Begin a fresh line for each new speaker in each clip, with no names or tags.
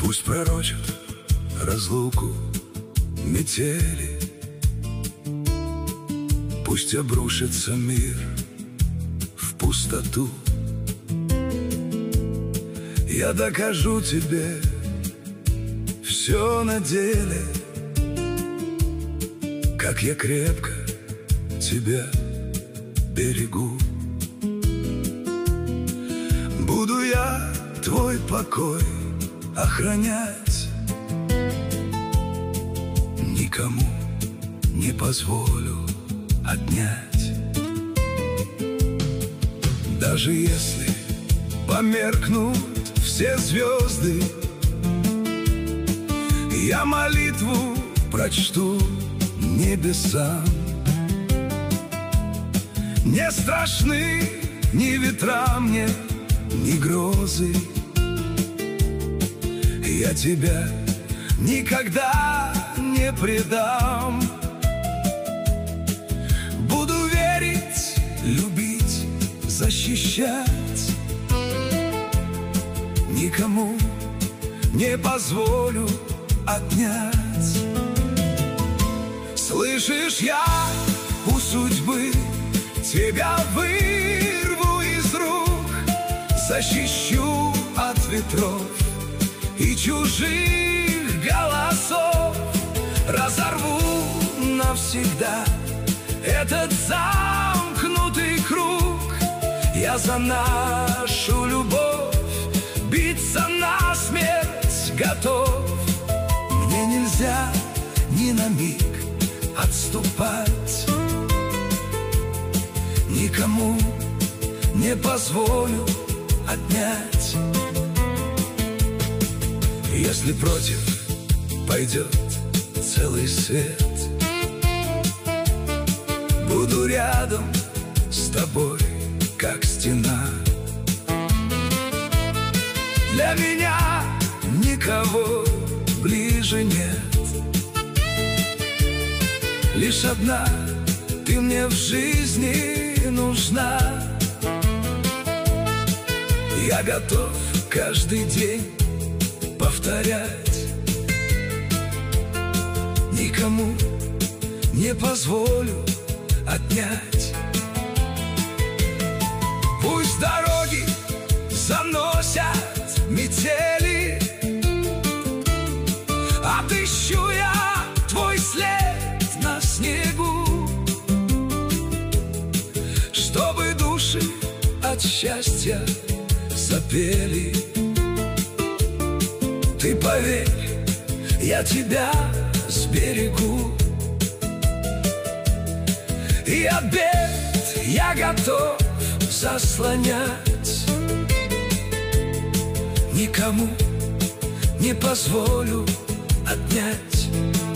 Пусть пророчат разлуку метели, пусть обрушится мир в пустоту. Я докажу тебе все на деле, как я крепко тебя берегу. Буду я твой покой охранять, никому не позволю отнять. Даже если померкнут все звезды, я молитву прочту небесам. Не страшны ни ветра мне, ни грозы. Я тебя никогда не предам. Буду верить, любить, защищать, никому не позволю отнять. Слышишь, я у судьбы тебя вырву из рук, защищу от ветров и чужих голосов. Разорву навсегда этот замкнутый круг. Я за нашу любовь биться насмерть готов. Мне нельзя ни на миг отступать, никому не позволю отнять. Если против пойдет целый свет, буду рядом с тобой, как стена. Для меня никого ближе нет. Лишь одна ты мне в жизни нужна. Я готов каждый день повторять, никому не позволю отнять. Пусть дороги заносят метели, отыщу я твой след на снегу, чтобы души от счастья запели. Ты поверь, я тебя сберегу, и от бед я готов заслонять, никому не позволю отнять.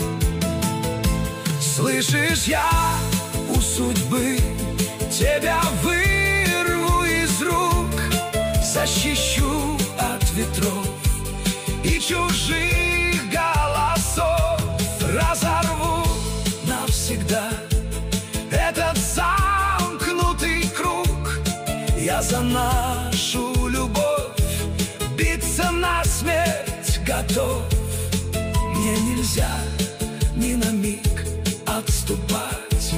Слышишь, я у судьбы тебя вырву из рук, защищу от ветров и чужих голосов. Разорву навсегда этот замкнутый круг. Я за нашу любовь биться насмерть готов. Мне нельзя ни на миг отступать,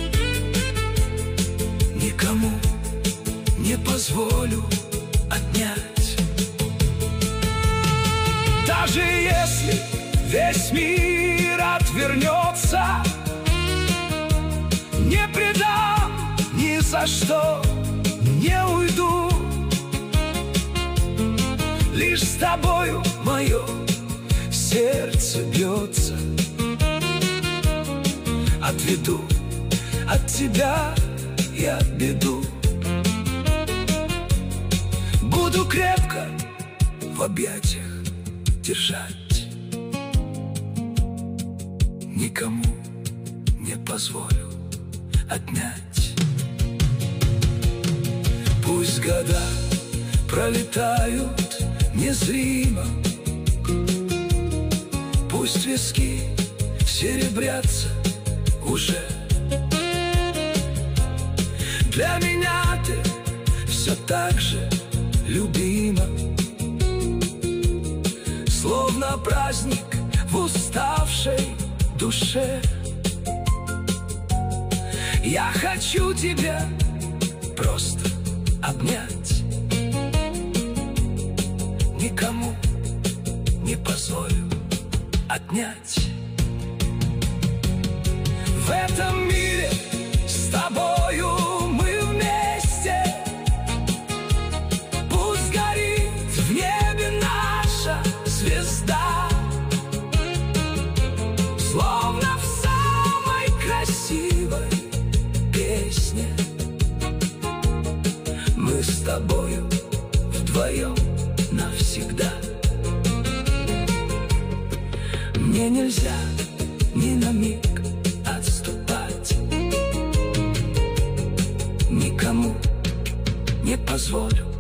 никому не позволю отнять. Даже если весь мир отвернется, не предам ни за что, не уйду. Лишь с тобою мое сердце бьется. Отведу от тебя я беду. Буду крепко в объятиях держать, никому не позволю отнять. Пусть года пролетают незримо, пусть виски серебрятся уже. Для меня ты все так же любима, словно словно праздник в уставшей душе. Я хочу тебя просто обнять, никому не позволю отнять. В этом мире с тобою мы вместе. Пусть горит в небе наша звезда, словно в самой красивой песне. Мы с тобою вдвоем навсегда. Мне нельзя ни на миг отступать, никому не позволю